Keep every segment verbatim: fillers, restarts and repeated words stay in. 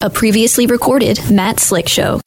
A previously recorded Matt Slick Show.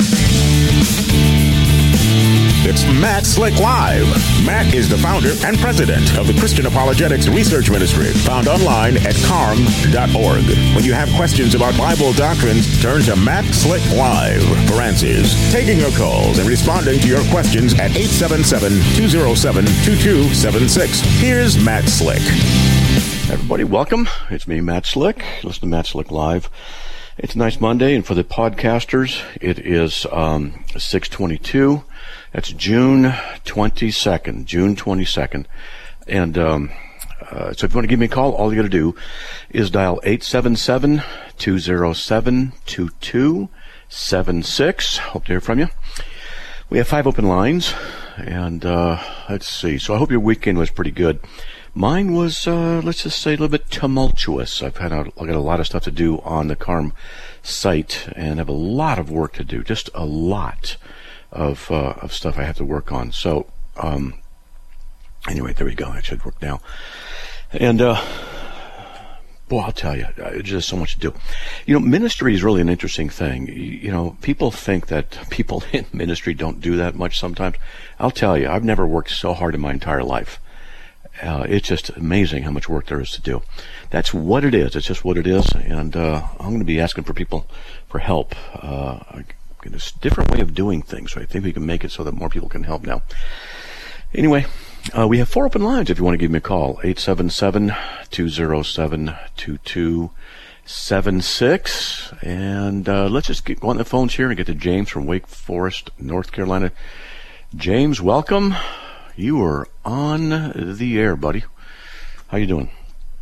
It's Matt Slick Live. Matt is the founder and president of the Christian Apologetics Research Ministry, found online at carm dot org. When you have questions about Bible doctrines, turn to Matt Slick Live for answers. Taking your calls and responding to your questions at eight seven seven, two oh seven, two two seven six. Here's Matt Slick. Everybody, welcome. It's me, Matt Slick. Listen to Matt Slick Live. It's a nice Monday, and for the podcasters, it is um, six twenty-two. That's June twenty-second, June twenty-second. And um, uh, so if you want to give me a call, all you got to do is dial eight seven seven, two oh seven, two two seven six. Hope to hear from you. We have five open lines, and uh, let's see. So I hope your weekend was pretty good. Mine was, uh, let's just say, a little bit tumultuous. I've had a, I've got a lot of stuff to do on the Carm site and have a lot of work to do, just a lot of uh, of stuff I have to work on. So, um, anyway, there we go. That should work now. And, uh, boy, I'll tell you, there's just so much to do. You know, ministry is really an interesting thing. You, you know, people think that people in ministry don't do that much sometimes. I'll tell you, I've never worked so hard in my entire life. Uh, it's just amazing how much work there is to do. That's what it is. It's just what it is. And uh, I'm going to be asking for people for help. Uh, it's a different way of doing things. So I think we can make it so that more people can help now. Anyway, uh, we have four open lines if you want to give me a call. eight seven seven, two oh seven, two two seven six. And uh, let's just get, go on the phones here and get to James from Wake Forest, North Carolina. James, welcome. You are on the air, buddy. How you doing?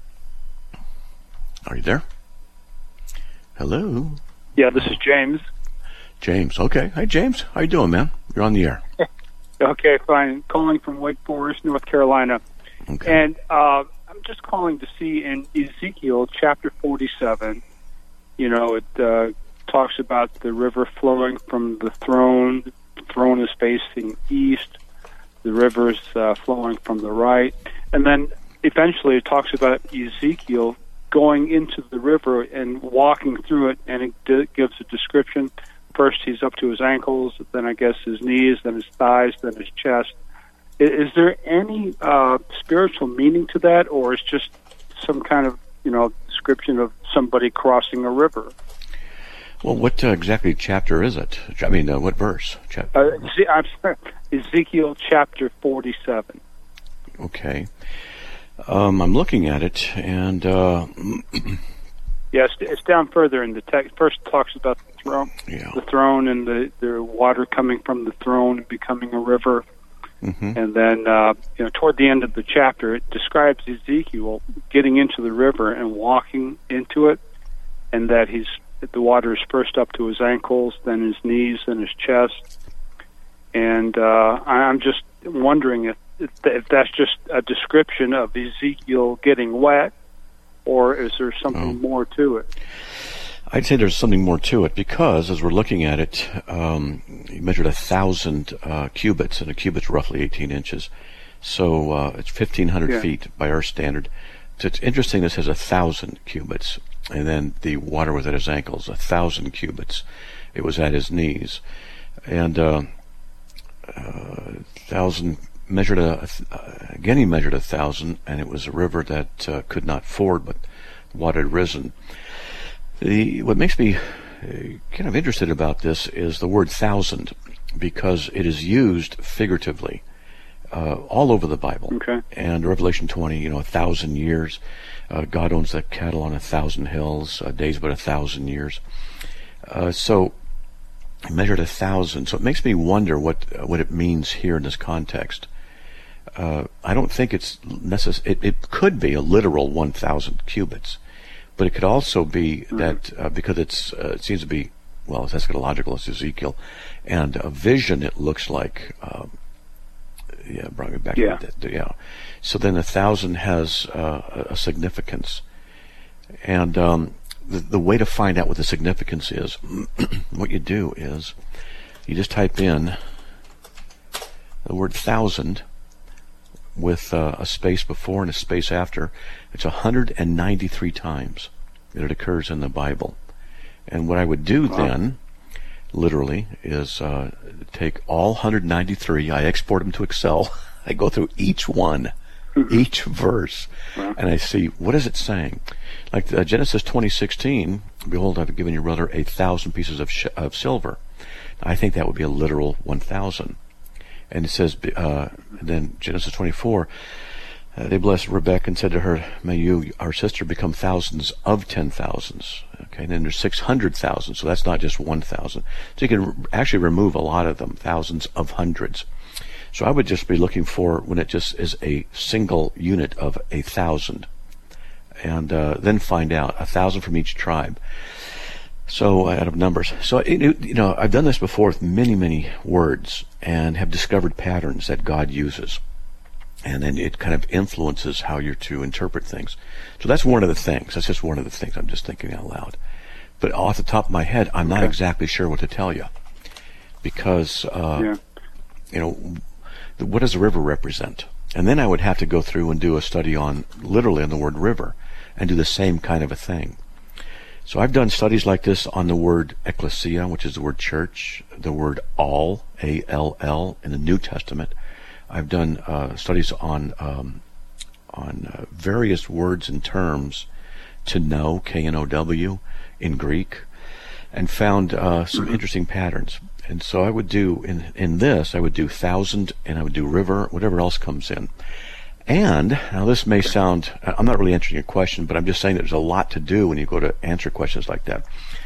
Are you there? Hello? Yeah, this is James. James, okay. Hi, James. How you doing, man? You're on the air. Okay, fine. Calling from Wake Forest, North Carolina. Okay. And uh, I'm just calling to see in Ezekiel chapter forty-seven, you know, it uh, talks about the river flowing from the throne. The throne is facing east. The river's uh, flowing from the right. And then eventually it talks about Ezekiel going into the river and walking through it, and it d- gives a description. First he's up to his ankles, then I guess his knees, then his thighs, then his chest. Is, is there any uh, spiritual meaning to that, or is just some kind of, you know, description of somebody crossing a river? Well, what uh, exactly chapter is it? I mean, uh, what verse? Chapter? Uh, see, I'm sorry, Ezekiel chapter forty-seven. Okay. Um, I'm looking at it, and... Uh, yes, it's down further in the text. First it talks about the throne, yeah. the throne and the, the water coming from the throne and becoming a river. Mm-hmm. And then, uh, you know, toward the end of the chapter, it describes Ezekiel getting into the river and walking into it, and that he's the water is first up to his ankles, then his knees, then his chest. And uh, I'm just wondering if, if that's just a description of Ezekiel getting wet, or is there something oh. more to it? I'd say there's something more to it, because as we're looking at it, um, he measured a thousand uh, cubits, and a cubit's roughly eighteen inches. So uh, it's fifteen hundred yeah. feet by our standard. So it's interesting this has a thousand cubits. And then the water was at his ankles, a thousand cubits. It was at his knees. And uh, uh, thousand measured a, uh, again he measured a thousand, and it was a river that uh, could not ford, but the water had risen. The, what makes me uh, kind of interested about this is the word thousand, because it is used figuratively uh, all over the Bible. Okay. And Revelation twenty, you know, a thousand years. Uh, God owns the cattle on a thousand hills, a day's but a thousand years. Uh, so I measured a thousand. So it makes me wonder what uh, what it means here in this context. Uh, I don't think it's necess- it, it could be a literal one thousand cubits, but it could also be mm-hmm. that uh, because it's uh, it seems to be, well, it's eschatological, it's Ezekiel, and a vision, it looks like, uh, yeah, brought me back yeah. to that, yeah. So then a thousand has uh, a significance. And um, the, the way to find out what the significance is, what you do is you just type in the word thousand with uh, a space before and a space after. It's one hundred ninety-three times that it occurs in the Bible. And what I would do wow. then, literally, is uh, take all one hundred ninety-three, I export them to Excel, I go through each one, mm-hmm. each verse, wow. and I see, what is it saying? Like uh, Genesis twenty sixteen, behold, I've given your brother a thousand pieces of, sh- of silver. I think that would be a literal one thousand. And it says, uh, then Genesis twenty-four, uh, they blessed Rebekah and said to her, may you, our sister, become thousands of ten thousands. Okay, and then there's six hundred thousand, so that's not just one thousand. So you can re- actually remove a lot of them, thousands of hundreds. So I would just be looking for when it just is a single unit of a thousand. And uh, then find out, a thousand from each tribe. So out of numbers. So, you know, I've done this before with many, many words and have discovered patterns that God uses. And then it kind of influences how you're to interpret things. So that's one of the things. That's just one of the things I'm just thinking out loud. But off the top of my head, I'm not okay. exactly sure what to tell you. Because, uh, yeah. you know, what does a river represent? And then I would have to go through and do a study on, literally on the word river, and do the same kind of a thing. So I've done studies like this on the word ecclesia, which is the word church, the word all, A L L, in the New Testament. I've done uh, studies on um, on uh, various words and terms, to know, K N O W, in Greek, and found uh, some interesting patterns. And so I would do, in, in this, I would do thousand, and I would do river, whatever else comes in. And, now this may sound, I'm not really answering your question, but I'm just saying that there's a lot to do when you go to answer questions like that.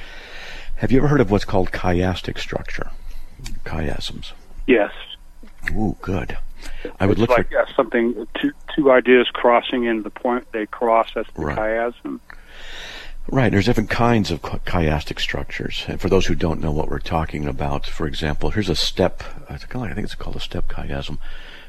Have you ever heard of what's called chiastic structure? Chiasms. Yes. Ooh, good. I would it's look like for uh, something, two, two ideas crossing in the point they cross, that's the right. chiasm. Right, there's different kinds of chiastic structures. And for those who don't know what we're talking about, for example, here's a step, I think it's called a step chiasm.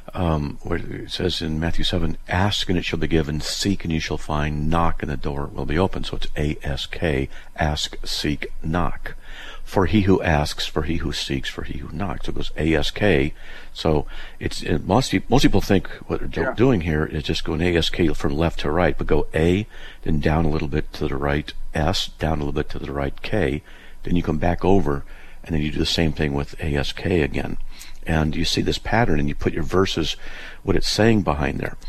Um, where it says in Matthew seven, ask and it shall be given, seek and you shall find, knock and the door will be open. So it's A S K, ask, seek, knock. For he who asks, for he who seeks, for he who knocks. So it goes A S K. So it's it, most, most people think what they're yeah. doing here is just going A S K from left to right, but go A, then down a little bit to the right, S, down a little bit to the right, K, then you come back over, and then you do the same thing with A S K again. And you see this pattern, and you put your verses, what it's saying behind there.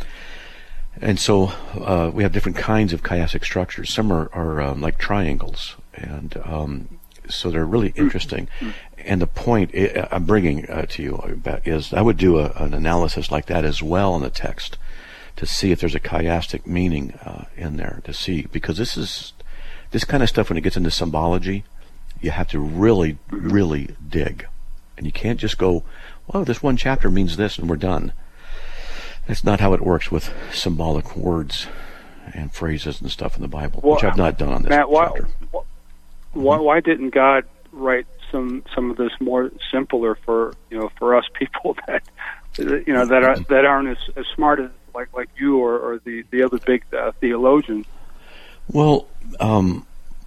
And so uh, we have different kinds of chiastic structures. Some are, are um, like triangles, and um, so they're really interesting. And the point I, I'm bringing uh, to you about is I would do a, an analysis like that as well in the text to see if there's a chiastic meaning uh, in there, to see, because this is this kind of stuff, when it gets into symbology, you have to really, really dig. And you can't just go, well, this one chapter means this and we're done. That's not how it works with symbolic words and phrases and stuff in the Bible, well, which I've not done on this Matt, chapter. Why, why, why didn't God write some some of this more simpler for you know for us people that you know that are that aren't as, as smart as like like you or, or the the other big uh, theologians? Well, um,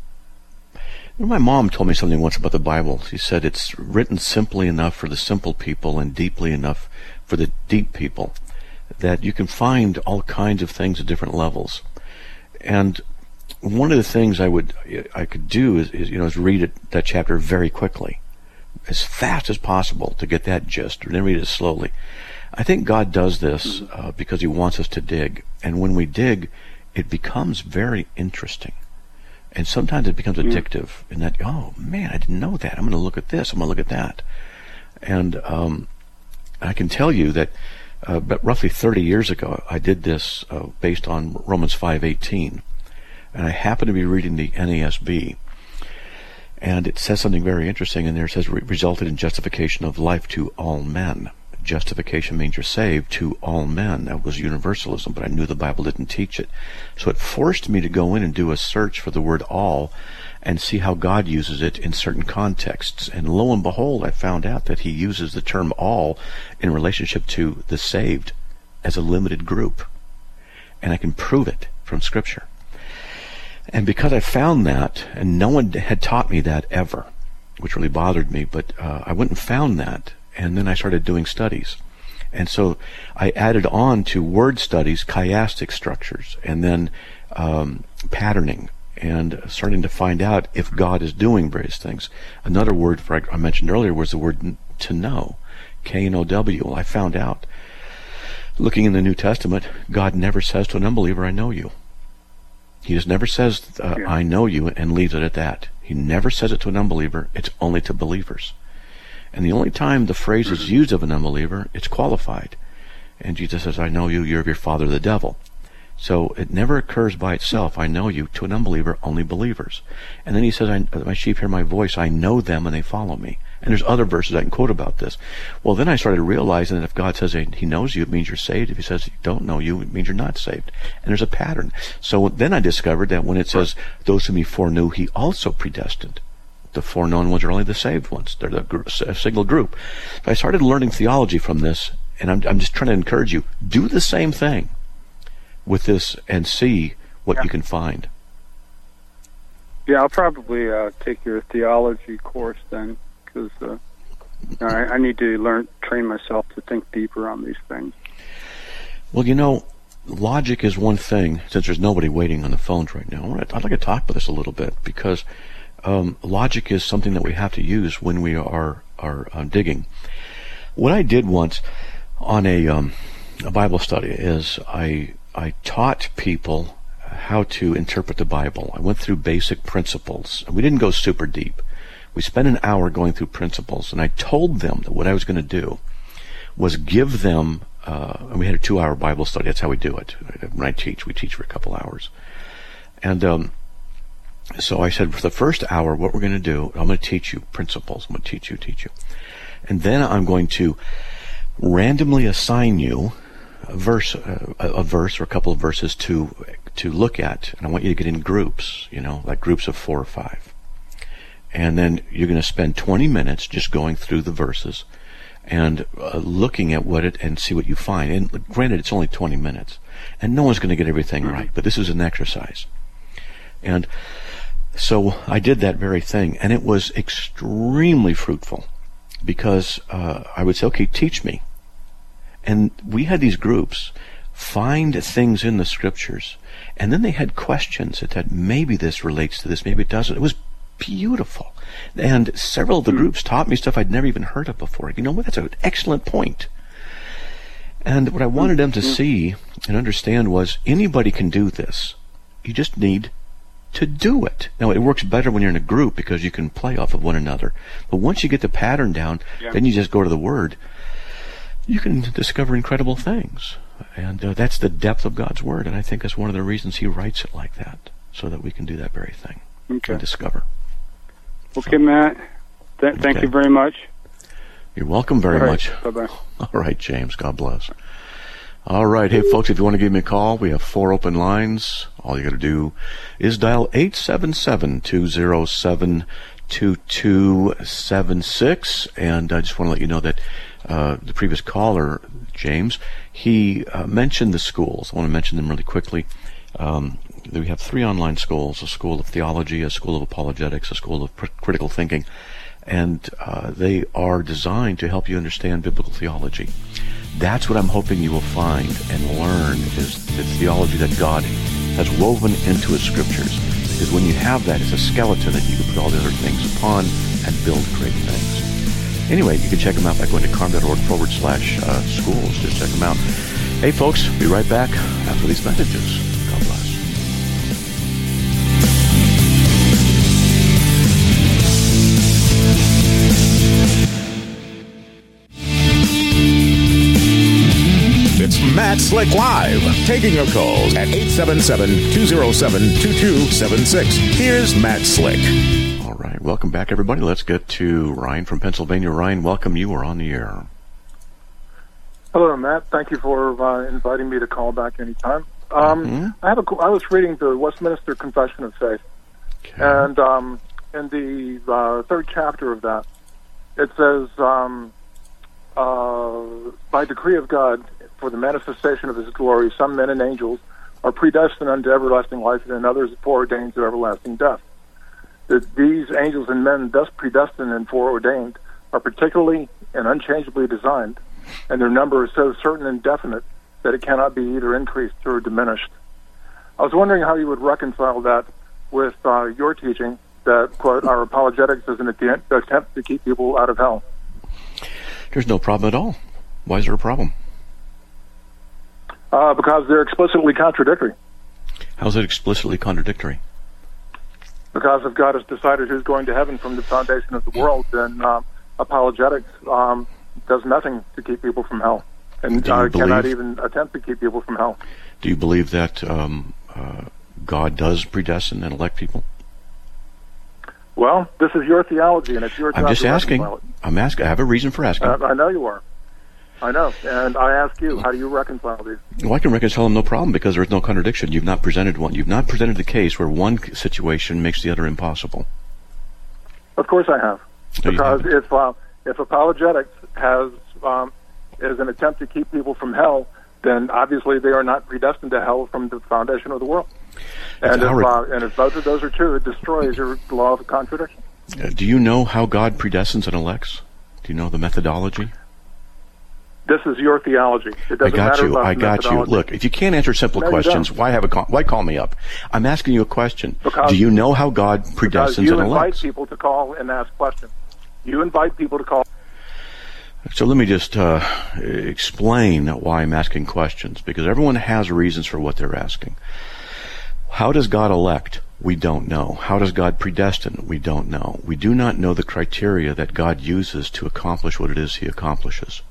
my mom told me something once about the Bible. She said it's written simply enough for the simple people and deeply enough for the deep people, that you can find all kinds of things at different levels. And one of the things I would I could do is, is you know is read it, that chapter very quickly, as fast as possible, to get that gist, and then read it slowly. I think God does this uh, because he wants us to dig, and when we dig, it becomes very interesting. And sometimes it becomes addictive in that, oh, man, I didn't know that. I'm going to look at this. I'm going to look at that. And um, I can tell you that uh, but roughly thirty years ago, I did this uh, based on Romans five eighteen. And I happened to be reading the N A S B. And it says something very interesting in there. It says, resulted in justification of life to all men. Justification means you're saved to all men. That was universalism, but I knew the Bible didn't teach it. So it forced me to go in and do a search for the word all and see how God uses it in certain contexts. And lo and behold, I found out that he uses the term all in relationship to the saved as a limited group. And I can prove it from Scripture. And because I found that, and no one had taught me that ever, which really bothered me, but uh, I went and found that. And then I started doing studies. And so I added on to word studies chiastic structures, and then um, patterning, and starting to find out if God is doing various things. Another word for, I mentioned earlier was the word to know, K N O W. Well, I found out, looking in the New Testament, God never says to an unbeliever, I know you. He just never says, uh, yeah. I know you, and leaves it at that. He never says it to an unbeliever. It's only to believers. And the only time the phrase mm-hmm. is used of an unbeliever, it's qualified. And Jesus says, I know you, you're of your father the devil. So it never occurs by itself, I know you, to an unbeliever, only believers. And then he says, I, my sheep hear my voice, I know them, and they follow me. And there's other verses I can quote about this. Well, then I started realizing that if God says he knows you, it means you're saved. If he says he don't know you, it means you're not saved. And there's a pattern. So then I discovered that when it says, those whom he foreknew, he also predestined. The foreknown ones are only the saved ones. They're the gr- a single group. So I started learning theology from this, and I'm, I'm just trying to encourage you, do the same thing with this and see what yeah. you can find. Yeah, I'll probably uh, take your theology course then, because uh, I, I need to learn, train myself to think deeper on these things. Well, you know, logic is one thing, since there's nobody waiting on the phones right now. I'd like to talk about this a little bit, because um, logic is something that we have to use when we are, are uh, digging. What I did once on a, um, a Bible study is I... I taught people how to interpret the Bible. I went through basic principles. We didn't go super deep. We spent an hour going through principles, and I told them that what I was going to do was give them, uh, and we had a two-hour Bible study. That's how we do it. When I teach, we teach for a couple hours. And um, so I said, for the first hour, what we're going to do, I'm going to teach you principles. I'm going to teach you, teach you. And then I'm going to randomly assign you a verse, uh, a verse or a couple of verses to to look at, and I want you to get in groups, you know, like groups of four or five. And then you're going to spend twenty minutes just going through the verses and uh, looking at what it and see what you find. And granted, it's only twenty minutes, and no one's going to get everything mm-hmm. right, but this is an exercise. And so I did that very thing, and it was extremely fruitful, because uh, I would say, okay, teach me. And we had these groups find things in the scriptures, and then they had questions that said, maybe this relates to this, maybe it doesn't. It was beautiful. And several of the groups taught me stuff I'd never even heard of before. You know what? That's an excellent point. And what I wanted them to see and understand was, anybody can do this. You just need to do it. Now, it works better when you're in a group because you can play off of one another. But once you get the pattern down, yeah. then you just go to the Word. You can discover incredible things. And uh, that's the depth of God's Word. And I think that's one of the reasons he writes it like that, so that we can do that very thing okay. and discover. Okay, so, Matt. Th- thank okay. you very much. You're welcome very All right. much. Bye-bye. All right, James. God bless. All right. Hey, folks, if you want to give me a call, we have four open lines. All you got to do is dial eight seven seven, two oh seven, two two seven six. And I just want to let you know that Uh, the previous caller, James, he uh, mentioned the schools. I want to mention them really quickly. Um, we have three online schools: a school of theology, a school of apologetics, a school of pr- critical thinking, and uh, they are designed to help you understand biblical theology. That's what I'm hoping you will find and learn, is the theology that God has woven into his scriptures. Because when you have that, it's a skeleton that you can put all the other things upon and build great things. Anyway, you can check them out by going to carm.org forward slash uh, schools. Just check them out. Hey, folks, be right back after these messages. God bless. It's Matt Slick Live, taking your calls at eight seven seven, two oh seven, two two seven six. Here's Matt Slick. All right, welcome back, everybody. Let's get to Ryan from Pennsylvania. Ryan, welcome. You are on the air. Hello, Matt. Thank you for uh, inviting me to call back anytime. Um, mm-hmm. I have a. I was reading the Westminster Confession of Faith, okay. and um, in the uh, third chapter of that, it says, um, uh, "By decree of God, for the manifestation of His glory, some men and angels are predestined unto everlasting life, and others foreordained to everlasting death. That these angels and men, thus predestined and foreordained, are particularly and unchangeably designed, and their number is so certain and definite that it cannot be either increased or diminished." I was wondering how you would reconcile that with uh, your teaching that, quote, our apologetics is an attempt, attempt to keep people out of hell? There's no problem at all. Why is there a problem? Uh, because they're explicitly contradictory. How's it explicitly contradictory? Because if God has decided who's going to heaven from the foundation of the world, then uh, apologetics um, does nothing to keep people from hell, and uh, cannot even attempt to keep people from hell. Do you believe that um, uh, God does predestine and elect people? Well, this is your theology, and it's your job I'm just to asking. reconcile it. I'm asking. I have a reason for asking. Uh, I know you are. I know, and I ask you, how do you reconcile these? Well, I can reconcile them no problem because there's no contradiction. You've not presented one. You've not presented the case where one situation makes the other impossible. Of course I have. No, because if uh, if apologetics has um, is an attempt to keep people from hell, then obviously they are not predestined to hell from the foundation of the world. And if, uh, and if both of those are true, it destroys your law of contradiction. Uh, do you know how God predestines and elects? Do you know the methodology? This is your theology. It doesn't I got matter you. about I the got you. Look, if you can't answer simple no, questions, why have a call, why call me up? I'm asking you a question. Because, Do you know how God predestines and elects? You invite people to call and ask questions. You invite people to call. So let me just uh, explain why I'm asking questions, because everyone has reasons for what they're asking. How does God elect? We don't know. How does God predestine? We don't know. We do not know the criteria that God uses to accomplish what it is he accomplishes.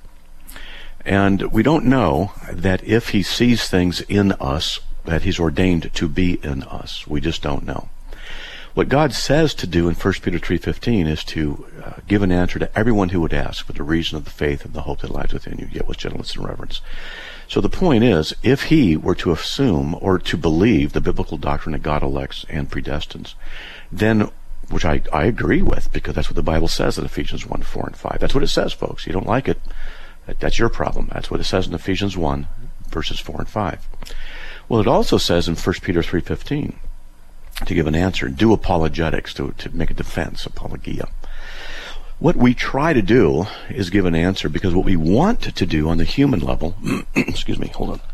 And we don't know that if he sees things in us, that he's ordained to be in us. We just don't know. What God says to do in First Peter three fifteen is to uh, give an answer to everyone who would ask for the reason of the faith and the hope that lies within you, yet with gentleness and reverence. So the point is, if he were to assume or to believe the biblical doctrine that God elects and predestines, then, which I, I agree with, because that's what the Bible says in Ephesians one, four, and five. That's what it says, folks. You don't like it, that's your problem. That's what it says in Ephesians one, verses four and five. Well, it also says in First Peter three fifteen, to give an answer, do apologetics, to, to make a defense, apologia. What we try to do is give an answer because what we want to do on the human level, excuse me, hold on.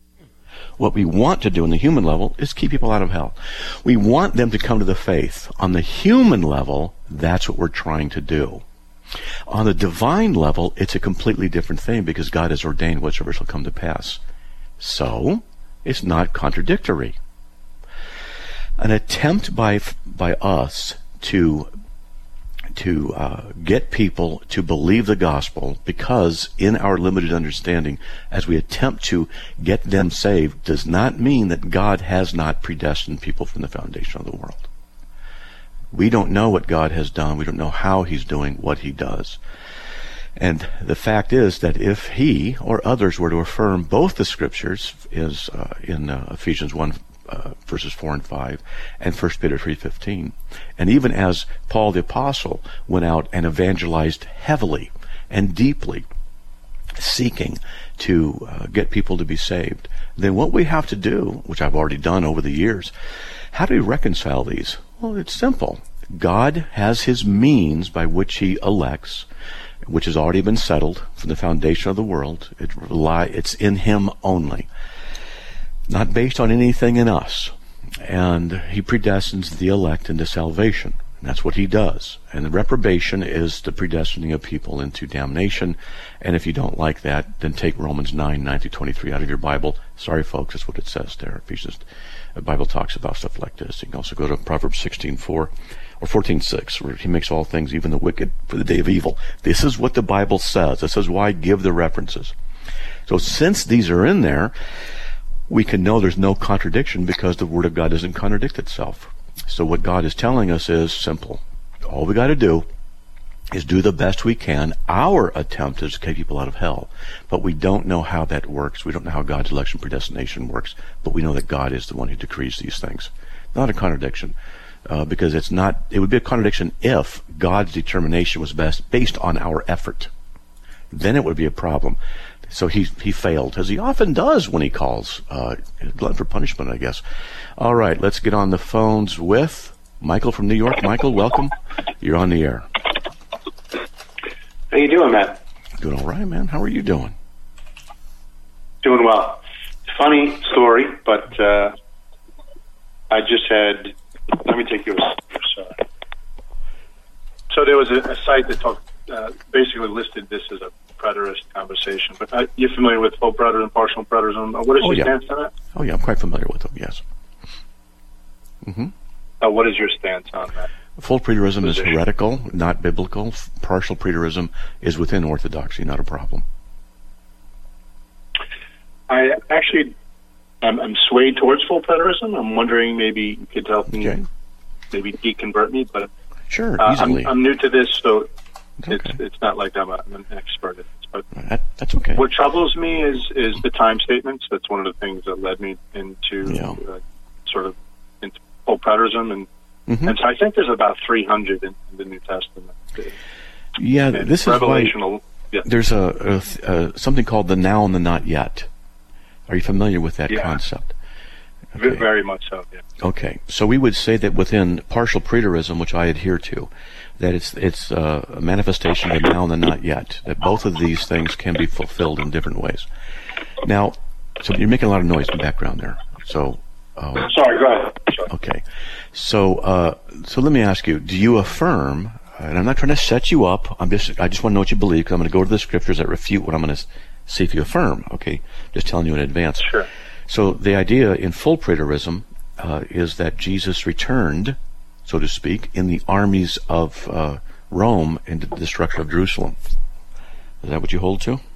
What we want to do on the human level is keep people out of hell. We want them to come to the faith. On the human level, that's what we're trying to do. On the divine level, it's a completely different thing because God has ordained whatsoever shall come to pass. So, it's not contradictory. An attempt by by us to to uh, get people to believe the gospel, because in our limited understanding, as we attempt to get them saved, does not mean that God has not predestined people from the foundation of the world. We don't know what God has done. We don't know how he's doing what he does. And the fact is that if he or others were to affirm both the scriptures, is uh, in uh, Ephesians one, Uh, verses four and five, and First Peter three fifteen. And even as Paul the Apostle went out and evangelized heavily and deeply, seeking to uh, get people to be saved, then what we have to do, which I've already done over the years, how do we reconcile these? Well, it's simple. God has his means by which he elects, which has already been settled from the foundation of the world. It rely, it's in him only. Not based on anything in us. And he predestines the elect into salvation. And that's what he does. And the reprobation is the predestining of people into damnation. And if you don't like that, then take Romans nine, nine through twenty-three out of your Bible. Sorry, folks, that's what it says there. Ephesians, the Bible talks about stuff like this. You can also go to Proverbs sixteen, four or fourteen, six, where he makes all things, even the wicked, for the day of evil. This is what the Bible says. This is why I give the references. So since these are in there, we can know there's no contradiction because the Word of God doesn't contradict itself. So what God is telling us is simple. All we got to do is do the best we can. Our attempt is to keep people out of hell. But we don't know how that works. We don't know how God's election predestination works. But we know that God is the one who decrees these things. Not a contradiction. Uh, because it's not, it would be a contradiction if God's determination was best based on our effort. Then it would be a problem. So he he failed, as he often does when he calls. Uh, glutton for punishment, I guess. All right, let's get on the phones with Michael from New York. Michael, welcome. You're on the air. How you doing, Matt? Doing all right, man. How are you doing? Doing well. Funny story, but uh, I just had let me take you a sorry. So there was a, a site that talked, uh, basically listed this as a preterist conversation. But uh, you're familiar with full preterism and partial preterism. Uh, what is oh, your yeah. stance on that? Oh, yeah, I'm quite familiar with them, yes. Mm-hmm. Uh, what is your stance on that? Full preterism position? is heretical, not biblical. Partial preterism is within orthodoxy, not a problem. I actually, I'm, I'm swayed towards full preterism. I'm wondering maybe you could help me, Okay. maybe deconvert me, but Sure, uh, easily. I'm, I'm new to this, so It's it's okay. it's not like I'm, a, I'm an expert at this. But That, that's okay. what troubles me is is the time statements. That's one of the things that led me into Yeah. uh, sort of into full preterism, and Mhm. and so I think there's about three hundred in, in the New Testament. Yeah, And this is why revelational. Yeah. there's a, a, a something called the now and the not yet. Are you familiar with that Yeah. concept? V- Okay. Very much so. Yeah. Okay, so we would say that within partial preterism, which I adhere to, that it's it's uh, a manifestation of the now and the not yet. That both of these things can be fulfilled in different ways. Now, so you're making a lot of noise in the background there. So, uh, Sorry. Go ahead. Sorry. okay, so uh, so let me ask you: do you affirm? And I'm not trying to set you up. I'm just I just want to know what you believe, because I'm going to go to the scriptures that refute what I'm going to see if you affirm. Okay, just telling you in advance. Sure. So the idea in full preterism uh, is that Jesus returned, so to speak, in the armies of uh, Rome into the destruction of Jerusalem. Is that what you hold to? Is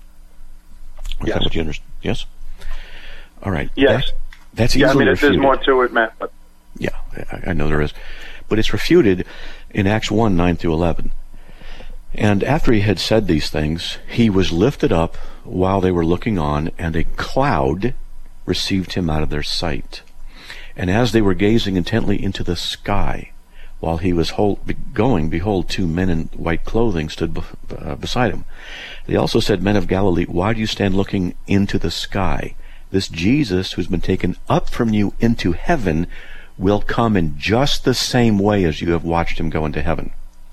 Yes. that what you understand? Yes? All right. Yes. That, that's Yeah. I easily mean, there's refuted. more to it, Matt. But Yeah, I, I know there is. But it's refuted in Acts one, nine through eleven. And after he had said these things, he was lifted up while they were looking on, and a cloud received him out of their sight. And as they were gazing intently into the sky, while he was hold, going, behold, two men in white clothing stood be, uh, beside him. They also said, Men of Galilee, why do you stand looking into the sky? This Jesus, who's been taken up from you into heaven, will come in just the same way as you have watched him go into heaven.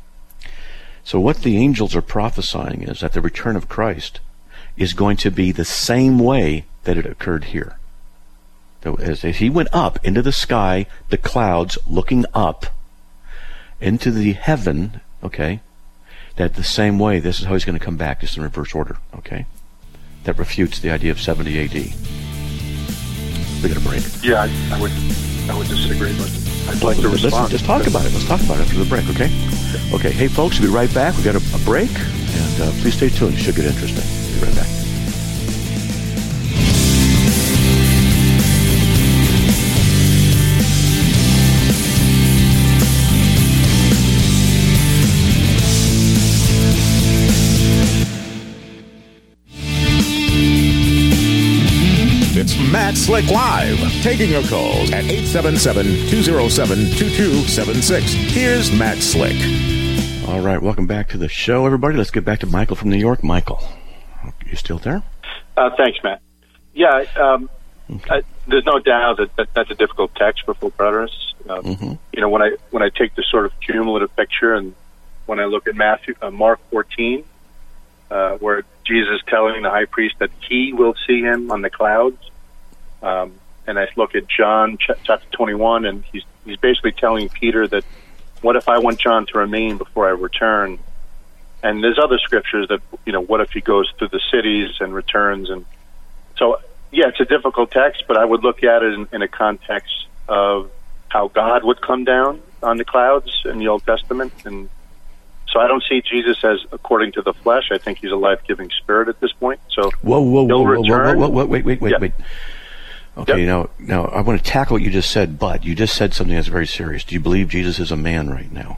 So what the angels are prophesying is that the return of Christ is going to be the same way that it occurred here. As he went up into the sky, the clouds looking up into the heaven, okay, that the same way, this is how he's going to come back, just in reverse order, okay? That refutes the idea of seventy A D. We're going to break. yeah, I, I would I would disagree, but I'd like to Let's, respond. let's talk about it. Let's talk about it after the break, okay? Okay, hey folks, we'll be right back. We've got a, a break, and uh, please stay tuned. It should get interesting. We'll be right back. It's Matt Slick Live, taking your calls at eight seven seven, two oh seven, two two seven six. Here's Matt Slick. All right, welcome back to the show, everybody. Let's get back to Michael from New York. Michael, you still there? Uh, thanks, Matt. Yeah, um, I, there's no doubt that, that that's a difficult text for full preterists. Um, Mm-hmm. You know, when I when I take the sort of cumulative picture, and when I look at Matthew, uh, Mark fourteen, uh, where Jesus is telling the high priest that he will see him on the clouds, um, and I look at John ch- chapter twenty-one, and he's he's basically telling Peter that, what if I want John to remain before I return? And there's other scriptures that, you know, what if he goes through the cities and returns? And so, yeah, it's a difficult text, but I would look at it in, in a context of how God would come down on the clouds in the Old Testament. And so I don't see Jesus as according to the flesh. I think he's a life-giving spirit at this point. So Whoa, whoa, whoa, he'll whoa, whoa, return. whoa, whoa, wait, wait, wait, Yeah. wait. Okay, Yep. now, now I want to tackle what you just said, but you just said something that's very serious. Do you believe Jesus is a man right now?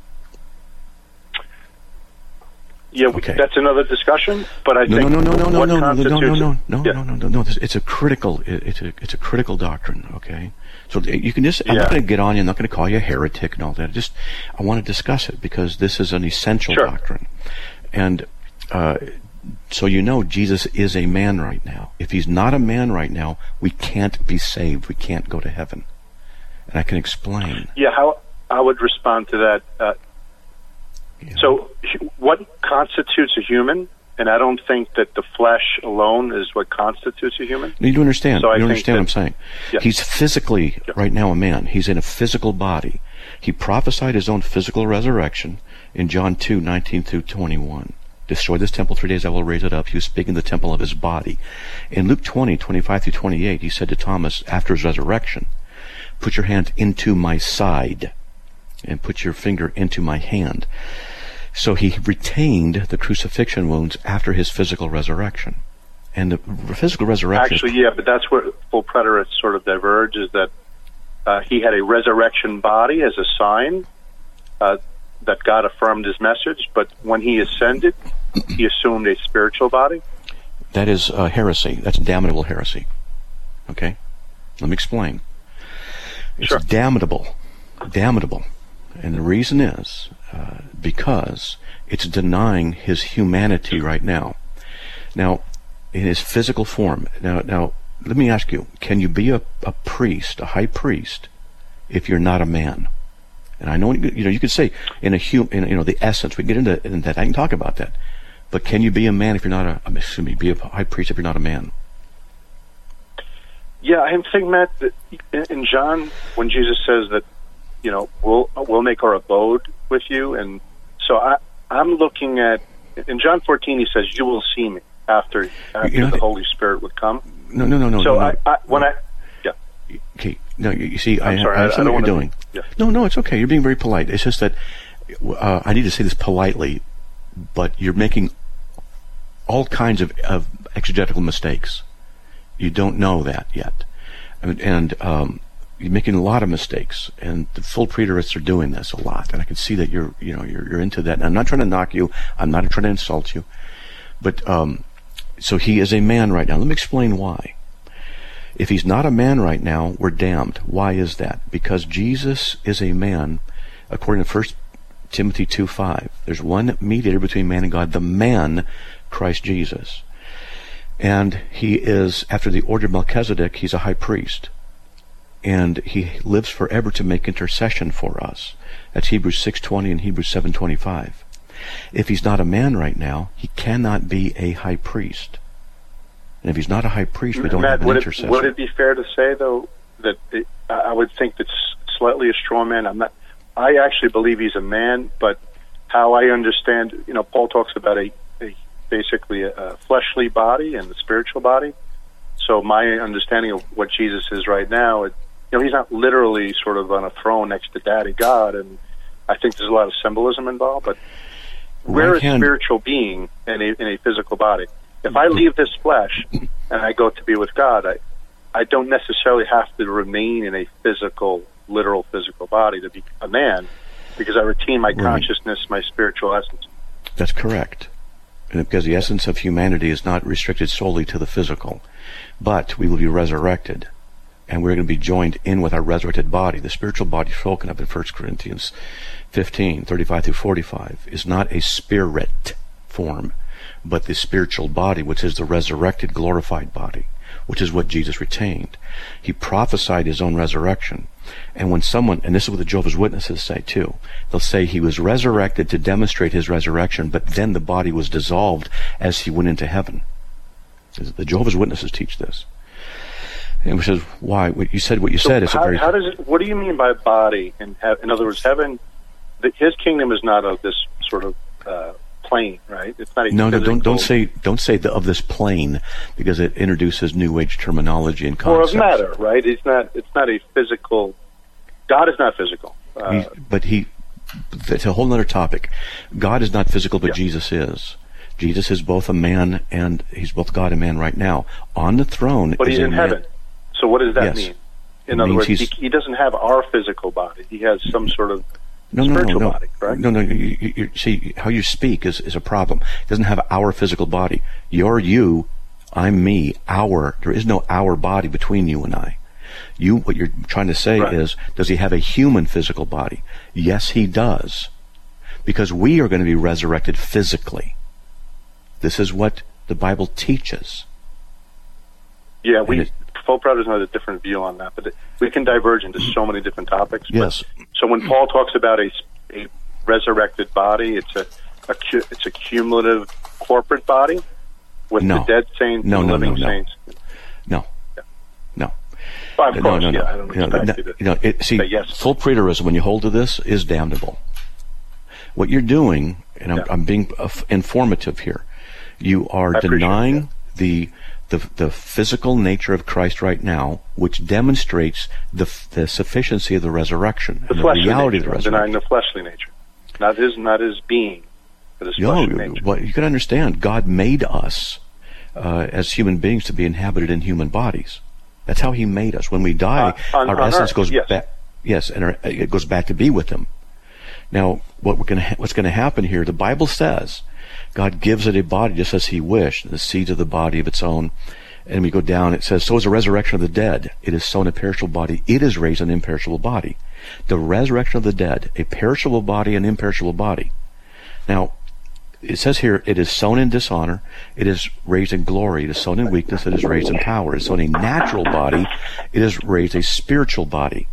Yeah, we, Okay. that's another discussion. But I No, think no, no, no, no, what no, no, no, no, no, constitutes- no, no, Yeah. no, no, no, no. It's a critical. it- It's a it's a critical doctrine. Okay, so you can just. I'm Yeah. not going to get on you. I'm not going to call you a heretic and all that. Just I want to discuss it because this is an essential Sure. doctrine, and uh, so you know Jesus is a man right now. If he's not a man right now, we can't be saved. We can't go to heaven, and I can explain. Yeah, how I would respond to that. Uh, Yeah. So, hu- what constitutes a human and I don't think that the flesh alone is what constitutes a human. You do understand. So I you think understand that, what I'm saying. Yeah. He's physically, yeah. right now, a man. He's in a physical body. He prophesied his own physical resurrection in John two, nineteen through twenty-one. Destroy this temple, three days I will raise it up. He was speaking the temple of his body. In Luke twenty, twenty-five through twenty-eight, he said to Thomas, after his resurrection, put your hand into my side and put your finger into my hand. So he retained the crucifixion wounds after his physical resurrection. And the physical resurrection... Actually, yeah, but that's where full preterists sort of diverge, is that uh, he had a resurrection body as a sign uh, that God affirmed his message, but when he ascended, he assumed a spiritual body. That is uh, heresy. That's damnable heresy. Okay? Let me explain. It's sure. damnable. Damnable. And the reason is uh, because it's denying his humanity right now. Now, in his physical form. Now, now, let me ask you, can you be a, a priest, a high priest, if you're not a man? And I know, you know, you could say in a hum, in, you know, the essence, we can get into, into that, I can talk about that. But can you be a man if you're not a, excuse me, be a high priest if you're not a man? Yeah, I think, Matt, that in John, when Jesus says that, you know, we'll we'll make our abode with you, and so I I'm looking at in John fourteen, he says, "You will see me after after you know, the Holy Spirit would come." No, no, no, no. So no, I, I when no. I yeah. Okay, no, you, you see, I'm I, sorry, I I, understand I what you're wanna, doing. Yeah. No, no, it's okay. You're being very polite. It's just that uh, I need to say this politely, but you're making all kinds of, of exegetical mistakes. You don't know that yet, and, and um, you're making a lot of mistakes. And the full preterists are doing this a lot, and I can see that you're, you know, you're you're into that. And I'm not trying to knock you. I'm not trying to insult you, but um, so he is a man right now. Let me explain why. If he's not a man right now, we're damned. Why is that? Because Jesus is a man, according to First Timothy two five. There's one mediator between man and God, the man, Christ Jesus. And he is, after the order of Melchizedek, he's a high priest. And he lives forever to make intercession for us. That's Hebrews six twenty and Hebrews seven twenty-five. If he's not a man right now, he cannot be a high priest. And if he's not a high priest, we don't Matt, have an would intercessor. It, would it be fair to say, though, that it, I would think that's slightly a straw man? I'm not. I actually believe he's a man, but how I understand, you know, Paul talks about a, a basically a, a fleshly body and the spiritual body. So my understanding of what Jesus is right now, it, you know, he's not literally sort of on a throne next to Daddy God, and I think there's a lot of symbolism involved. But we're right a hand. spiritual being in a in a physical body. If I leave this flesh and I go to be with God, I, I don't necessarily have to remain in a physical, literal physical body to be a man, because I retain my right. consciousness, my spiritual essence. That's correct. And because the essence of humanity is not restricted solely to the physical. But we will be resurrected, and we're going to be joined in with our resurrected body. The spiritual body spoken of in First Corinthians fifteen, thirty-five through forty-five, is not a spirit form, but the spiritual body, which is the resurrected, glorified body, which is what Jesus retained. He prophesied his own resurrection. And when someone, and this is what the Jehovah's Witnesses say too, they'll say he was resurrected to demonstrate his resurrection, but then the body was dissolved as he went into heaven. The Jehovah's Witnesses teach this. And we says, why? You said what you so said. It's how, a very... how does it, what do you mean by body? In, in other words, heaven, the, his kingdom is not of this sort of uh, plane, right? It's not a no, no, physical... don't don't say don't say the, of this plane, because it introduces New Age terminology and concepts. Or of matter, right? It's not. It's not a physical. God is not physical. Uh, he, but he, it's a whole other topic. God is not physical, but yeah. Jesus is. Jesus is both a man and he's both God and man right now on the throne. But is he's in man. heaven. So what does that yes. mean? In it other words, he, he's, he doesn't have our physical body. He has some sort of no, no, spiritual no, no. body, correct? No, no. You, you, you, see, how you speak is, is a problem. He doesn't have our physical body. You're you, I'm me, our. There is no our body between you and I. You, what you're trying to say right. is, does he have a human physical body? Yes, he does. Because we are going to be resurrected physically. This is what the Bible teaches. Yeah, we it, full predators have a different view on that, but it, we can diverge into so many different topics. Yes. But, so when Paul talks about a, a resurrected body, it's a, a it's a cumulative corporate body with no. the dead saints no, and no, living no, no. saints? No. Yeah. No. Well, of no, course, no, no, yeah. I don't no, expect no, you to you know, it, see, say yes. full preterism, when you hold to this, is damnable. What you're doing, and I'm, Yeah. I'm being uh, informative here, you are I appreciate denying the, the the physical nature of Christ right now, which demonstrates the the sufficiency of the resurrection, The and the fleshly reality nature. of the I'm denying resurrection. the fleshly nature. Not his, not his being, but his You know, fleshly nature. what you can understand, God made us uh, as human beings to be inhabited in human bodies. That's how He made us. When we die, Uh, on- our on essence earth, goes yes. back. Yes, and our, it goes back to be with Him. Now, what we're going to ha- what's going to happen here? The Bible says God gives it a body just as He wished, the seeds of the body of its own. And we go down. It says, "So is the resurrection of the dead. It is sown a perishable body. It is raised an imperishable body." The resurrection of the dead, a perishable body, an imperishable body. Now, it says here, it is sown in dishonor, it is raised in glory, it is sown in weakness, it is raised in power. It is sown a natural body, it is raised a spiritual body.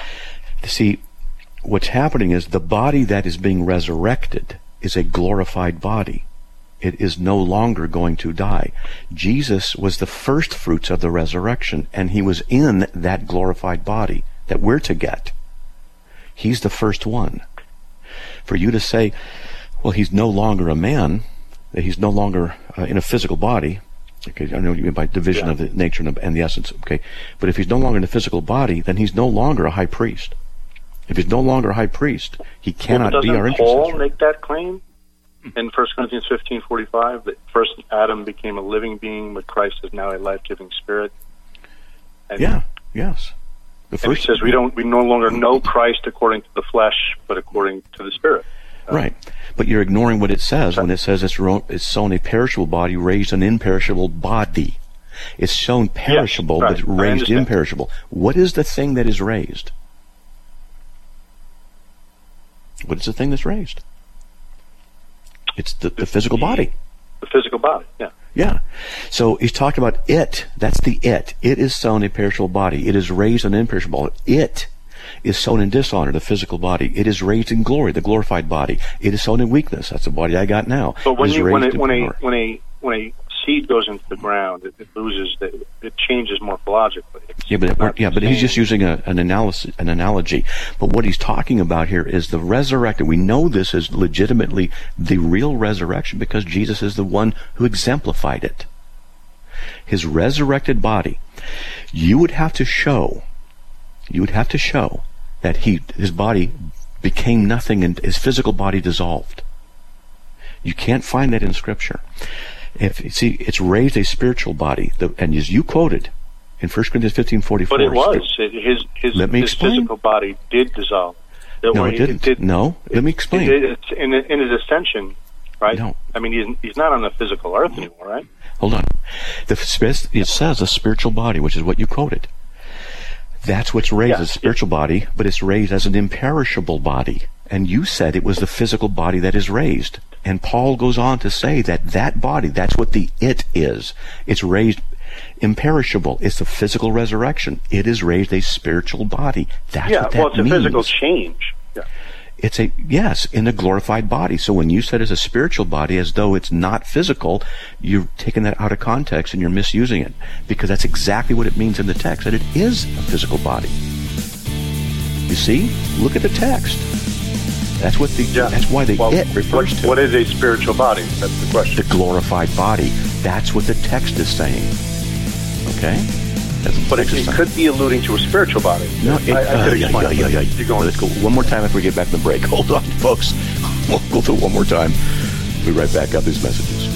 See, what's happening is the body that is being resurrected is a glorified body. It is no longer going to die. Jesus was the first fruits of the resurrection, and He was in that glorified body that we're to get. He's the first one. For you to say, well, He's no longer a man, that He's no longer uh, in a physical body, okay, I know what you mean by division Yeah. of the nature and the, and the essence, okay, but if He's no longer in a physical body, then He's no longer a high priest. If He's no longer a high priest, He cannot well, be our doesn't Paul intercessor. make that claim in First Corinthians fifteen forty-five that first Adam became a living being, but Christ is now a life-giving spirit? And, Yeah, yes. The and first he says we don't, we no longer know Christ according to the flesh, but according to the Spirit. Right. But you're ignoring what it says when it says it's, ro- it's sown a perishable body, raised an imperishable body. It's sown perishable, right. but I raised understand. imperishable. What is the thing that is raised? What is the thing that's raised? It's the, the physical body. The physical body, yeah. Yeah. So he's talking about it. That's the it. It is sown a perishable body. It is raised an imperishable. It is sown in dishonor, the physical body. It is raised in glory, the glorified body. It is sown in weakness. That's the body I got now. But when It is you when raised a, in when a power. when a when a seed goes into the ground, it, it loses the, it changes morphologically. It's Yeah, but it, not yeah, but the he's just same. using a, an analysis, an analogy. But what he's talking about here is the resurrected. We know this is legitimately the real resurrection because Jesus is the one who exemplified it. His resurrected body. You would have to show, you would have to show that he, his body became nothing and his physical body dissolved. You can't find that in Scripture. If see, it's raised a spiritual body, the, and as you quoted in First Corinthians fifteen forty-four. But it was it, his his, Let me his explain. physical body did dissolve. No, Or it didn't. did- no, let me explain. It, it's in, in his ascension, right? No. I mean, he's he's not on the physical earth anymore, right? Hold on. The, sp- it says a spiritual body, which is what you quoted. That's what's raised Yeah, as a spiritual body, but it's raised as an imperishable body. And you said it was the physical body that is raised. And Paul goes on to say that that body, that's what the it is. It's raised imperishable. It's the physical resurrection. It is raised a spiritual body. That's yeah. what that Well, it's means. a physical change. Yeah. It's a, yes, in a glorified body. So when you said it's a spiritual body as though it's not physical, you're taking that out of context and you're misusing it. Because that's exactly what it means in the text, that it is a physical body. You see? Look at the text. That's what the, Yeah. that's why the well, it refers what, to. What is a spiritual body? That's the question. The glorified body. That's what the text is saying. Okay? That's what the But text it, is it saying. could be alluding to a spiritual body. No, it, I, I uh, could yeah, explain. yeah, yeah, yeah. You're going. Let's go one more time after we get back from the break. Hold on, folks. We'll go through one more time. We'll be right back after these messages.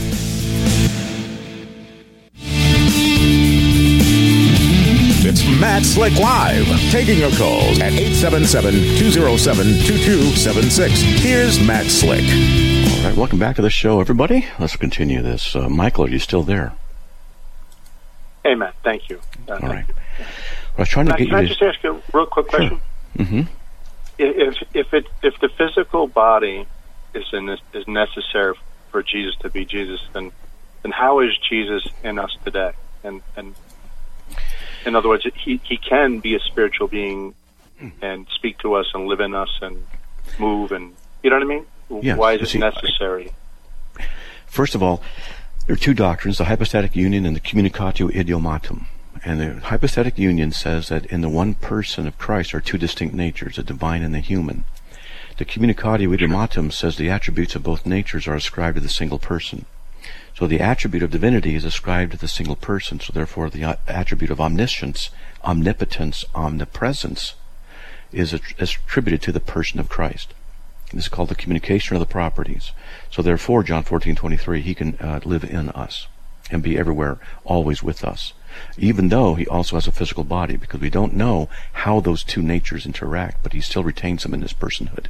It's Matt Slick Live, taking your calls at eight seven seven, two oh seven, two two seven six. Here's Matt Slick. All right, welcome back to the show, everybody. Let's continue this. Uh, Michael, are you still there? Hey, Matt. Thank you. Uh, All thank right. you. I was trying to Matt, get can I you just to... ask you a real quick question? Mm-hmm. If if it if the physical body is in this, is necessary for Jesus to be Jesus, then then how is Jesus in us today? And and in other words, he he can be a spiritual being and speak to us and live in us and move and you know what I mean? Yes, Why is you it see, necessary? First of all, there are two doctrines, the hypostatic union and the communicatio idiomatum. And the hypostatic union says that in the one person of Christ are two distinct natures, the divine and the human. The communicatio idiomatum says the attributes of both natures are ascribed to the single person. So the attribute of divinity is ascribed to the single person, so therefore the attribute of omniscience, omnipotence, omnipresence is attributed to the person of Christ. This is called the communication of the properties. So therefore, John fourteen twenty-three, he can uh, live in us and be everywhere, always with us, even though he also has a physical body, because we don't know how those two natures interact, but he still retains them in his personhood.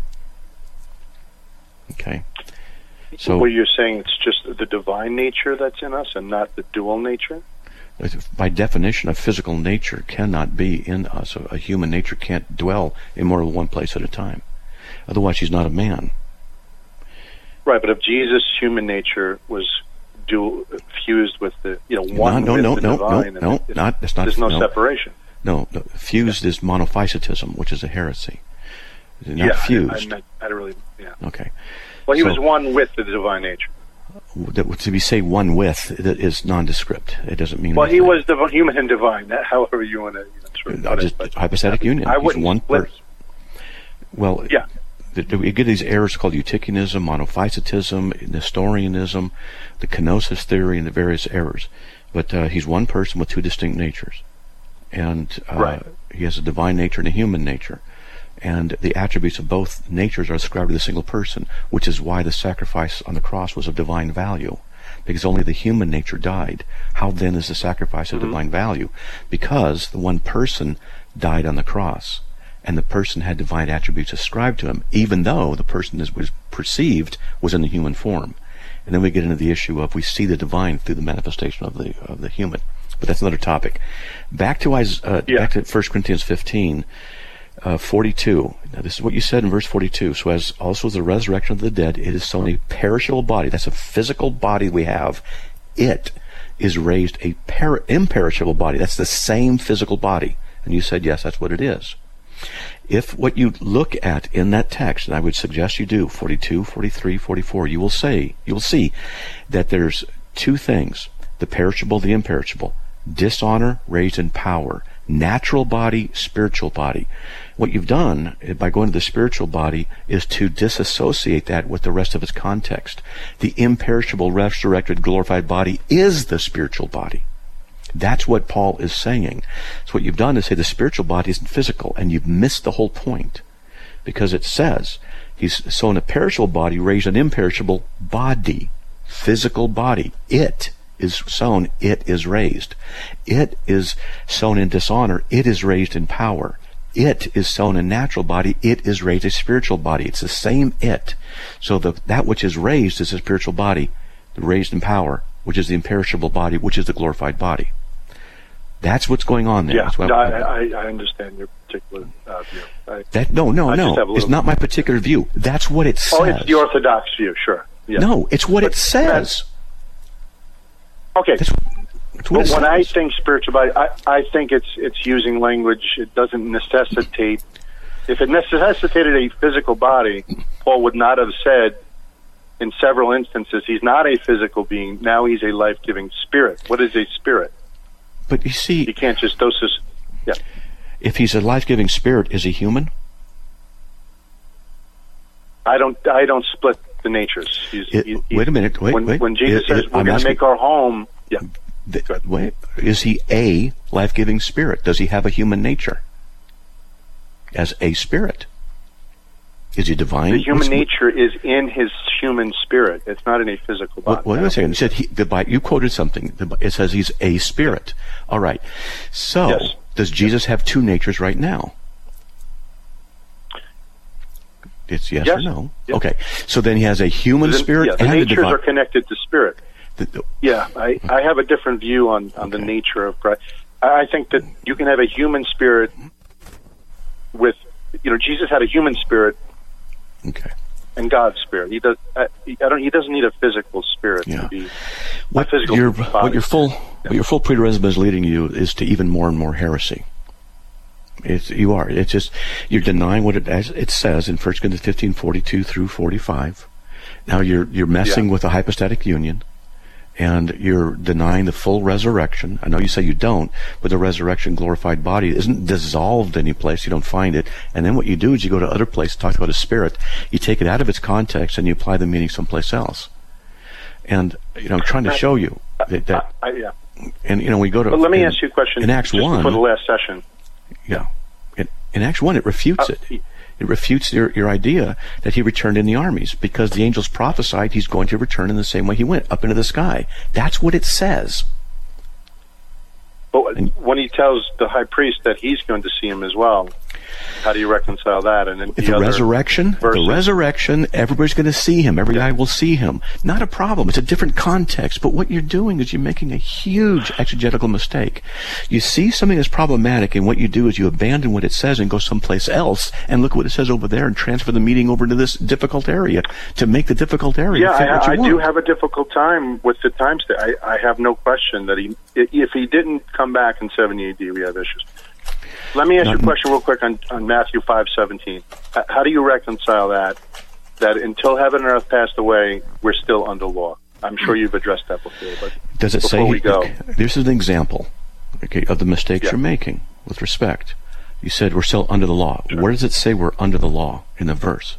Okay? So, well, you're saying it's just the divine nature that's in us and not the dual nature? By definition, a physical nature cannot be in us. A, a human nature can't dwell in more than one place at a time. Otherwise, he's not a man. Right, but if Jesus' human nature was dual, fused with the, you know, one no, with no, the no, divine, no, no, it, not, that's not, there's no, no separation. No, no, fused yeah. is monophysitism, which is a heresy. Not yeah, fused. I, I, I really, yeah. Okay. Well, he so, was one with the divine nature. That, to be say one with that is nondescript. It doesn't mean. Well, anything. he was the human and divine. That, however you want to. You know, sort of just it, hypostatic union. I He's wouldn't one split. person. Well, yeah. The, we get these errors called Eutychianism, monophysitism, Nestorianism, the kenosis theory, and the various errors. But uh, he's one person with two distinct natures, and uh, right. he has a divine nature and a human nature. And the attributes of both natures are ascribed to the single person, which is why the sacrifice on the cross was of divine value, because only the human nature died. How then is the sacrifice of mm-hmm. divine value? Because the one person died on the cross, and the person had divine attributes ascribed to him, even though the person is, was perceived was in the human form. And then we get into the issue of we see the divine through the manifestation of the of the human. But that's another topic. Back to uh, yeah. back to First Corinthians fifteen. Uh, forty-two. Now, this is what you said in verse forty-two. So as also the resurrection of the dead, it is sown a perishable body. That's a physical body we have. It is raised a per- imperishable body. That's the same physical body. And you said, yes, that's what it is. If what you look at in that text, and I would suggest you do, forty-two, forty-three, forty-four, you will say, you will see that there's two things, the perishable, the imperishable, dishonor raised in power, natural body, spiritual body. What you've done by going to the spiritual body is to disassociate that with the rest of its context. The imperishable, resurrected, glorified body is the spiritual body. That's what Paul is saying. So what you've done is say the spiritual body isn't physical, and you've missed the whole point. Because it says, he's sown a perishable body, raised an imperishable body, physical body. It is sown, it is raised. It is sown in dishonor, it is raised in power. It is sown in natural body, it is raised a spiritual body. It's the same it. So the, that which is raised is a spiritual body, raised in power, which is the imperishable body, which is the glorified body. That's what's going on there. Yeah, That's no, I, I, I understand your particular uh, view. I, that, no, no, I no. It's not my particular view. That's what it says. Oh, it's the Orthodox view, sure. Yeah. No, it's what but it says. Okay. That's, that's what when it I says. think spiritual body, I, I think it's it's using language. It doesn't necessitate. If it necessitated a physical body, Paul would not have said in several instances, he's not a physical being. Now he's a life-giving spirit. What is a spirit? But you see, you can't just dose this. Yeah. If he's a life-giving spirit, is he human? I don't. I don't split the natures. He's, it, he, wait a minute. Wait, when, wait. when Jesus it, says it, we're going to make our home, yeah. The, wait, is he a life-giving spirit? Does he have a human nature as a spirit? Is he divine? The human What's, nature is in his human spirit. It's not in a physical body. Wait, wait a second. You said he, the, you quoted something. It says he's a spirit. All right. So, yes. Does Jesus have two natures right now? It's yes, yes. or no. Yes. Okay. So then he has a human the, spirit yeah, the and a natures divine. are connected to spirit. The, the, yeah, I, I have a different view on, on okay. the nature of Christ. I think that you can have a human spirit with, you know, Jesus had a human spirit. Okay. And God's spirit. He does. I, I don't. He doesn't need a physical spirit yeah. to be. What a physical your body. what your full yeah. what your full preterism is leading you is to even more and more heresy. It's you are. It's just you're denying what it as it says in First Corinthians fifteen forty two through forty five. Now you're you're messing Yeah. with a hypostatic union, and you're denying the full resurrection. I know you say you don't, but the resurrection glorified body isn't dissolved any place. You don't find it. And then what you do is you go to other places, talk about a spirit. You take it out of its context and you apply the meaning someplace else. And you know, I'm trying to show you that. that I, I, yeah. And you know, we go to. But let me in, ask you a question. In Acts just one, for the last session. Yeah. In, in Acts one, it refutes Uh, it. It refutes your, your idea that he returned in the armies, because the angels prophesied he's going to return in the same way he went, up into the sky. That's what it says. But when he tells the high priest that he's going to see him as well, how do you reconcile that? And then The, the, other resurrection, verses? the resurrection, everybody's going to see him. Every eye will see him. Not a problem. It's a different context. But what you're doing is you're making a huge exegetical mistake. You see something that's problematic, and what you do is you abandon what it says and go someplace else and look what it says over there and transfer the meaning over to this difficult area to make the difficult area Yeah, fit what I, you I do want. have a difficult time with the time stamp. I, I have no question that he, if he didn't come back in seventy A D, we have issues. Let me ask you a question real quick on, on Matthew five seventeen. H- How do you reconcile that, that until heaven and earth passed away, we're still under law? I'm sure you've addressed that before, but Does it before say, we go. This is an example, okay, of the mistakes Yeah. you're making with respect. You said we're still under the law. Sure. Where does it say we're under the law in the verse?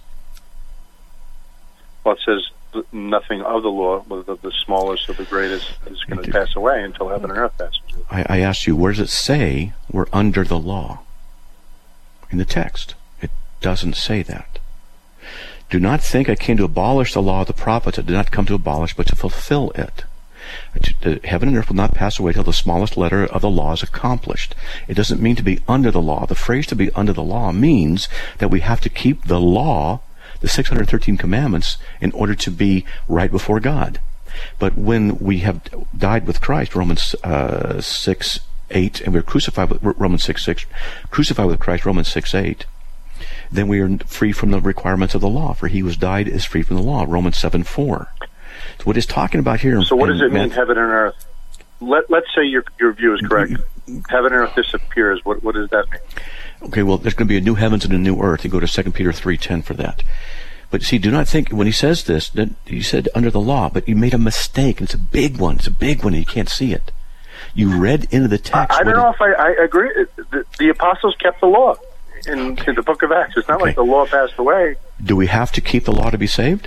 Well, it says th- nothing of the law, whether the smallest or the greatest is going to pass away until heaven and earth passes away. I, I asked you, where does it say we're under the law? In the text. It doesn't say that. Do not think I came to abolish the law of the prophets. I did not come to abolish, but to fulfill it. Heaven and earth will not pass away till the smallest letter of the law is accomplished. It doesn't mean to be under the law. The phrase to be under the law means that we have to keep the law, the six hundred thirteen commandments, in order to be right before God. But when we have died with Christ, Romans uh, six eight, and we're crucified with Romans six six, crucified with Christ, Romans six eight, then we are free from the requirements of the law. For he who has died is free from the law, Romans seven four. So what it's talking about here. So what in, does it mean, Matthew, heaven and earth? Let, let's say your your view is correct. Heaven and earth disappears. What what does that mean? Okay, well, there's going to be a new heavens and a new earth. You go to Second Peter three ten for that. But see, do not think, when he says this, that you said under the law, but you made a mistake. It's a big one. It's a big one, and you can't see it. You read into the text. I, I don't what know it- if I, I agree. The, the apostles kept the law in, in the book of Acts. It's not Okay. like the law passed away. Do we have to keep the law to be saved?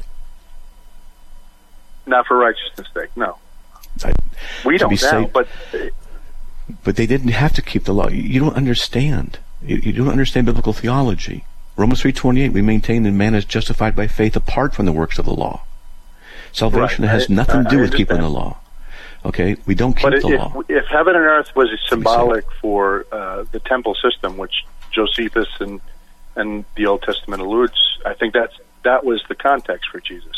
Not for righteousness' sake, no. I- We to don't be now, saved. but But they didn't have to keep the law. You, you don't understand. You, you don't understand biblical theology. Romans three twenty-eight, we maintain that man is justified by faith apart from the works of the law. Salvation Right. has I- nothing to do I with keeping the understand. law. Okay? We don't keep but the if, law. if heaven and earth was symbolic for uh, the temple system, which Josephus and and the Old Testament alludes, I think that's that was the context for Jesus.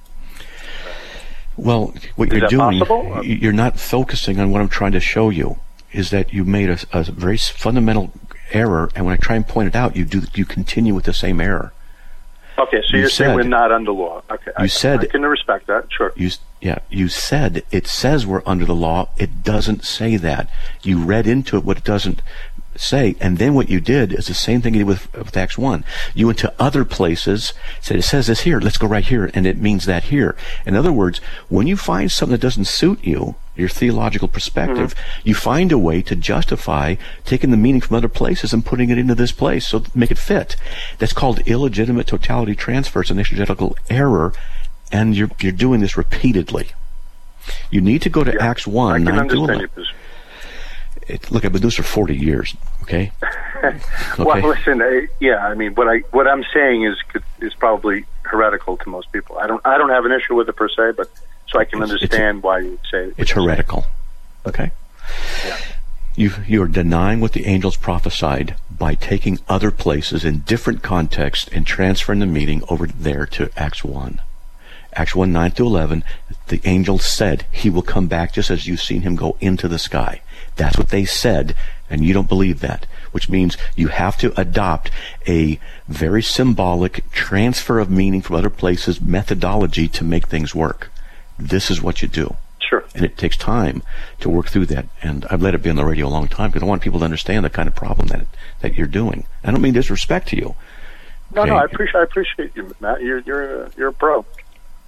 Well, what Is you're that doing, possible? y- you're not focusing on what I'm trying to show you, is that you made a, a very s- fundamental error, and when I try and point it out, you do you continue with the same error. Okay, so You you're saying said- we're not under law. Okay, You I, said- I can respect that. Sure. You, s- yeah, you said it says we're under the law. It doesn't say that. You read into it what it doesn't say, and then what you did is the same thing you did with, with Acts one. You went to other places, said it says this here, let's go right here, and it means that here. In other words, when you find something that doesn't suit you, your theological perspective, you find a way to justify taking the meaning from other places and putting it into this place, so make it fit. That's called illegitimate totality transfer. It's an exegetical error, and you're you're doing this repeatedly. You need to go to Yeah, Acts one, I can nine to understand eleven. your position. It, look, I've been doing this for forty years, okay? Well, Okay. listen, uh, yeah, I mean, what I what I'm saying is could, is probably heretical to most people. I don't I don't have an issue with it per se, but so I can It's- it's- understand why you would say it. It's heretical, okay? Yeah. You you are denying what the angels prophesied by taking other places in different contexts and transferring the meaning over there to Acts one. Acts one, nine to eleven, the angel said he will come back just as you've seen him go into the sky. That's what they said, and you don't believe that, which means you have to adopt a very symbolic transfer of meaning from other places methodology to make things work. This is what you do. Sure. And it takes time to work through that. And I've let it be on the radio a long time because I want people to understand the kind of problem that that you're doing. I don't mean disrespect to you. No, no, Okay? I appreciate I appreciate you, Matt. You're you're a, you're a pro.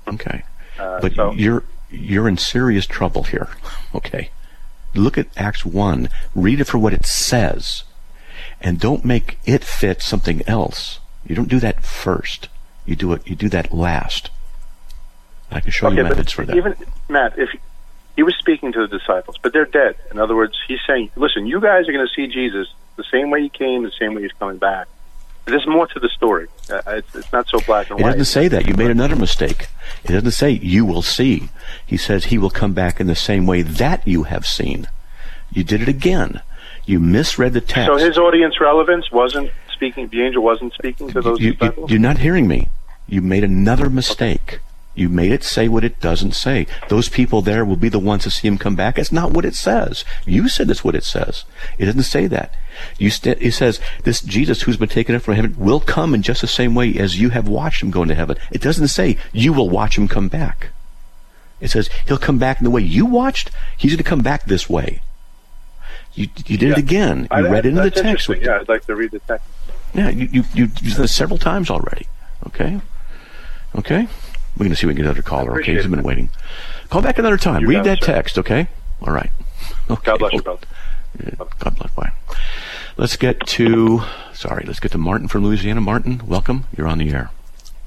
Okay. Uh, but so, you're you're in serious trouble here. Okay. Look at Acts one. Read it for what it says. And don't make it fit something else. You don't do that first. You do it. You do that last. I can show okay, you methods for that. Even Matt, if he was speaking to the disciples, but they're dead. In other words, he's saying, "Listen, you guys are going to see Jesus the same way he came, the same way he's coming back." There's more to the story. Uh, it's, it's not so black and It white. doesn't say that. You made another mistake. It doesn't say you will see. He says he will come back in the same way that you have seen. You did it again. You misread the text. So his audience relevance wasn't speaking. The angel wasn't speaking to those you, disciples. you, you're not hearing me. You made another mistake. You made it say what it doesn't say. Those people there will be the ones to see him come back. That's not what it says. You said that's what it says. It doesn't say that. You st- it says this Jesus who's been taken up from heaven will come in just the same way as you have watched him go into heaven. It doesn't say you will watch him come back. It says he'll come back in the way you watched. He's going to come back this way. You you did yeah. it again. You I, read into the that's text. interesting. Yeah, I'd like to read the text. Yeah, you you you you've done it several times already. Okay, okay. We're going to see if we can get another caller. Okay, he's been waiting. Call back another time. You Read that it, text. Okay. All right. Okay. God bless you both. God bless. Bye. Let's get to. Sorry. Let's get to Martin from Louisiana. Martin, welcome. You're on the air.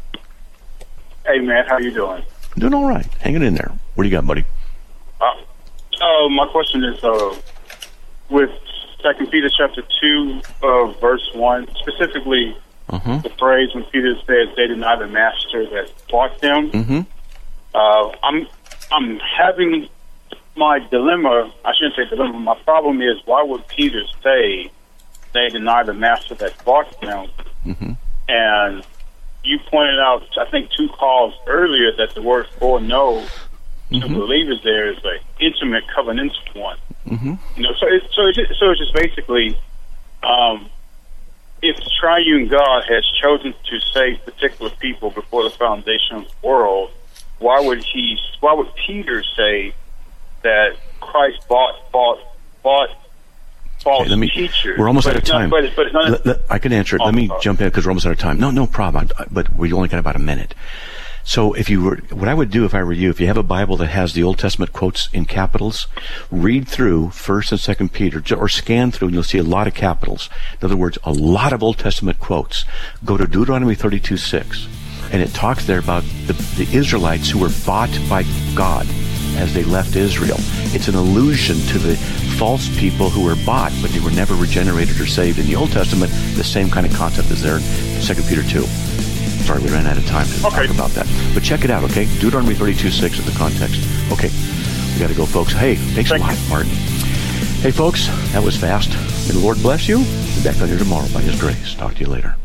Hey, man, how you doing? I'm doing all right. Hanging in there. What do you got, buddy? Uh, uh, my question is, uh, with Second Peter chapter two, uh, verse one, specifically Uh-huh. the phrase when Peter says they deny the master that bought them. Mm-hmm. Uh, I'm I'm having my dilemma. I shouldn't say dilemma. My problem is, why would Peter say they deny the master that bought them? Mm-hmm. And you pointed out, I think, two calls earlier that the word for no to Mm-hmm. believers there is an intimate covenantal one. Mm-hmm. You know, so it, so it's just, so it's just basically, um, if the triune God has chosen to save particular people before the foundation of the world, why would he? Why would Peter say that Christ bought bought bought false Okay, let me, teachers? we're almost But out of it's not- time. but it's- but it's not- Let- let- I can answer it. Oh, Let me sorry. jump in because we're almost out of time. No, no problem. I, but we only got about a minute. So if you were, what I would do if I were you, if you have a Bible that has the Old Testament quotes in capitals, read through First and Second Peter, or scan through, and you'll see a lot of capitals. In other words, a lot of Old Testament quotes. Go to Deuteronomy thirty-two six, and it talks there about the, the Israelites who were bought by God as they left Israel. It's an allusion to the false people who were bought, but they were never regenerated or saved. In the Old Testament, the same kind of concept is there in Second Peter two. Sorry, we ran out of time to Okay. talk about that. But check it out, okay? Deuteronomy thirty-two six is the context. Okay, we got to go, folks. Hey, thanks Thank a lot, you. Martin. Hey, folks, that was fast. May the Lord bless you. Be back on here tomorrow by His grace. Talk to you later.